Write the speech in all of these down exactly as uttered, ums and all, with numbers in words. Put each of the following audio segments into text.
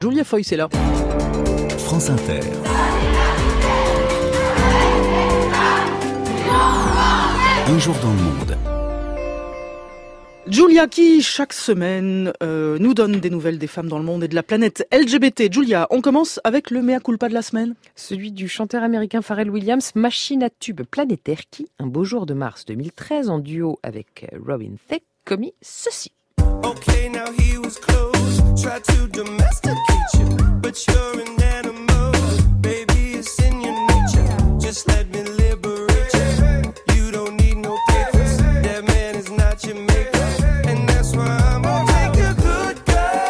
Julia Foy, c'est là. France Inter. Un jour dans le monde. Julia qui, chaque semaine, euh, nous donne des nouvelles des femmes dans le monde et de la planète L G B T. Julia, on commence avec le mea culpa de la semaine. Celui du chanteur américain Pharrell Williams, machine à tube planétaire qui, un beau jour de mars deux mille treize, en duo avec Robin Thicke, commis ceci. Okay, now he was close, tried to domesticate you, but you're an animal, baby, it's in your nature, just let me liberate you, you don't need no papers, that man is not your maker, and that's why I'm gonna take a good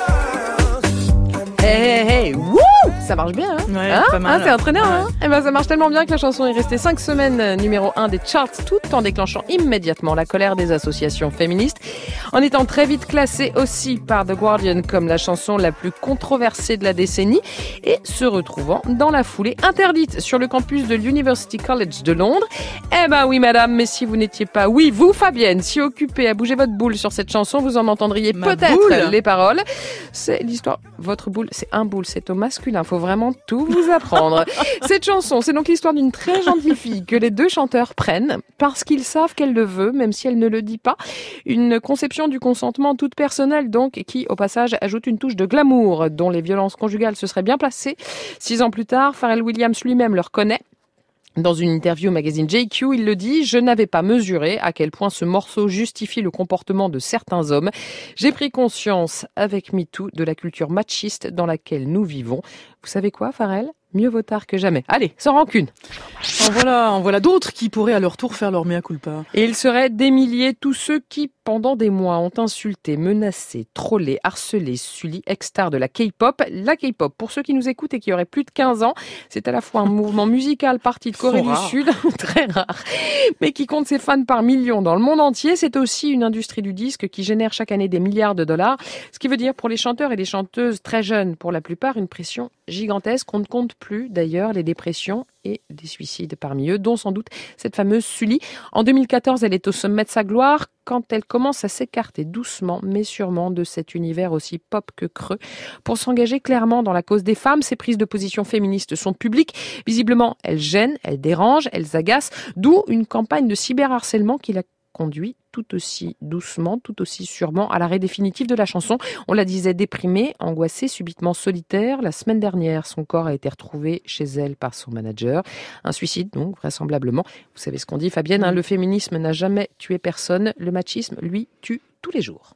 girl. Hey, hey, hey, wouh! Ça marche bien, hein? Ouais, hein pas mal. Hein, c'est entraînant, Ouais. hein? Eh ben, ça marche tellement bien que la chanson est restée cinq semaines numéro un des charts, tout en déclenchant immédiatement la colère des associations féministes, en étant très vite classée aussi par The Guardian comme la chanson la plus controversée de la décennie, et se retrouvant dans la foulée interdite sur le campus de l'University College de Londres. Eh ben oui, madame, mais si vous n'étiez pas, oui, vous, Fabienne, si occupée à bouger votre boule sur cette chanson, vous en entendriez Ma peut-être boule. les paroles. C'est l'histoire, votre boule, c'est un boule, c'est au masculin, faut vraiment tout vous apprendre. Cette chanson, c'est donc l'histoire d'une très gentille fille que les deux chanteurs prennent parce qu'ils savent qu'elle le veut, même si elle ne le dit pas. Une conception du consentement toute personnelle donc, qui au passage ajoute une touche de glamour dont les violences conjugales se seraient bien placées. Six ans plus tard, Pharrell Williams lui-même le reconnaît. Dans une interview au magazine J Q, il le dit « Je n'avais pas mesuré à quel point ce morceau justifie le comportement de certains hommes. J'ai pris conscience avec MeToo de la culture machiste dans laquelle nous vivons. » Vous savez quoi, Pharrell ? Mieux vaut tard que jamais. Allez, sans rancune. En voilà, en voilà d'autres qui pourraient à leur tour faire leur mea culpa. Et il serait des milliers tous ceux qui, pendant des mois, ont insulté, menacé, trollé, harcelé, Sully, ex-star de la K-pop. La K-pop, pour ceux qui nous écoutent et qui auraient plus de quinze ans, c'est à la fois un mouvement musical parti de Corée Sont du rares. Sud, très rare, mais qui compte ses fans par millions dans le monde entier. C'est aussi une industrie du disque qui génère chaque année des milliards de dollars. Ce qui veut dire pour les chanteurs et les chanteuses très jeunes, pour la plupart, une pression gigantesque. On ne compte plus d'ailleurs les dépressions et des suicides parmi eux, dont sans doute cette fameuse Sully. En deux mille quatorze, elle est au sommet de sa gloire quand elle commence à s'écarter doucement mais sûrement de cet univers aussi pop que creux. Pour s'engager clairement dans la cause des femmes, ses prises de position féministes sont publiques. Visiblement, elles gênent, elles dérangent, elles agacent, d'où une campagne de cyberharcèlement qui la conduit tout aussi doucement, tout aussi sûrement à l'arrêt définitif de la chanson. On la disait déprimée, angoissée, subitement solitaire. La semaine dernière, son corps a été retrouvé chez elle par son manager. Un suicide, donc, vraisemblablement. Vous savez ce qu'on dit, Fabienne, hein, le féminisme n'a jamais tué personne. Le machisme, lui, tue tous les jours.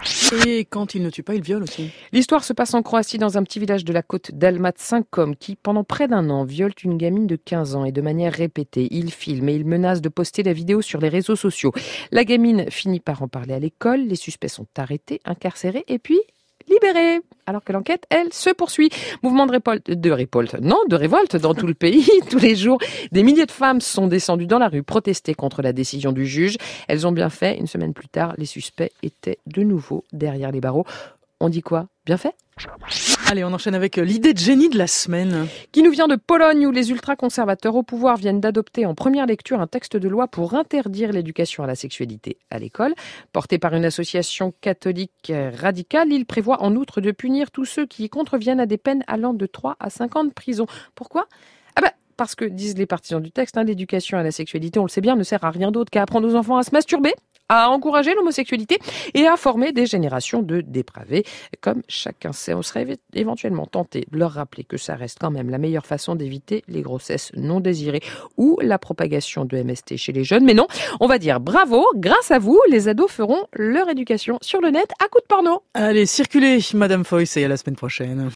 Et quand il ne tue pas, il viole aussi. L'histoire se passe en Croatie dans un petit village de la côte d'Almat, cinq hommes qui, pendant près d'un an, violent une gamine de quinze ans et de manière répétée. Ils filment et ils menacent de poster la vidéo sur les réseaux sociaux. La gamine finit par en parler à l'école, les suspects sont arrêtés, incarcérés et puis libérés. Alors que l'enquête, elle, se poursuit. Mouvement de révolte, de révolte, non, de révolte dans tout le pays. Tous les jours, des milliers de femmes sont descendues dans la rue protester contre la décision du juge. Elles ont bien fait. Une semaine plus tard, les suspects étaient de nouveau derrière les barreaux. On dit quoi ? Bien fait ? Allez, on enchaîne avec l'idée de génie de la semaine. Qui nous vient de Pologne où les ultra-conservateurs au pouvoir viennent d'adopter en première lecture un texte de loi pour interdire l'éducation à la sexualité à l'école. Porté par une association catholique radicale, il prévoit en outre de punir tous ceux qui y contreviennent à des peines allant de trois à cinq ans de prison. Pourquoi ? Ah ben, parce que, disent les partisans du texte, hein, l'éducation à la sexualité, on le sait bien, ne sert à rien d'autre qu'à apprendre aux enfants à se masturber, à encourager l'homosexualité et à former des générations de dépravés. Comme chacun sait, on serait éventuellement tenté de leur rappeler que ça reste quand même la meilleure façon d'éviter les grossesses non désirées ou la propagation de M S T chez les jeunes. Mais non, on va dire bravo, grâce à vous, les ados feront leur éducation sur le net à coups de porno. Allez, circulez, Madame Foy, et à la semaine prochaine.